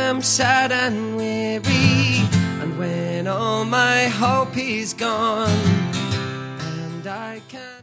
am sad and weary, and when all my hope is gone, and I can't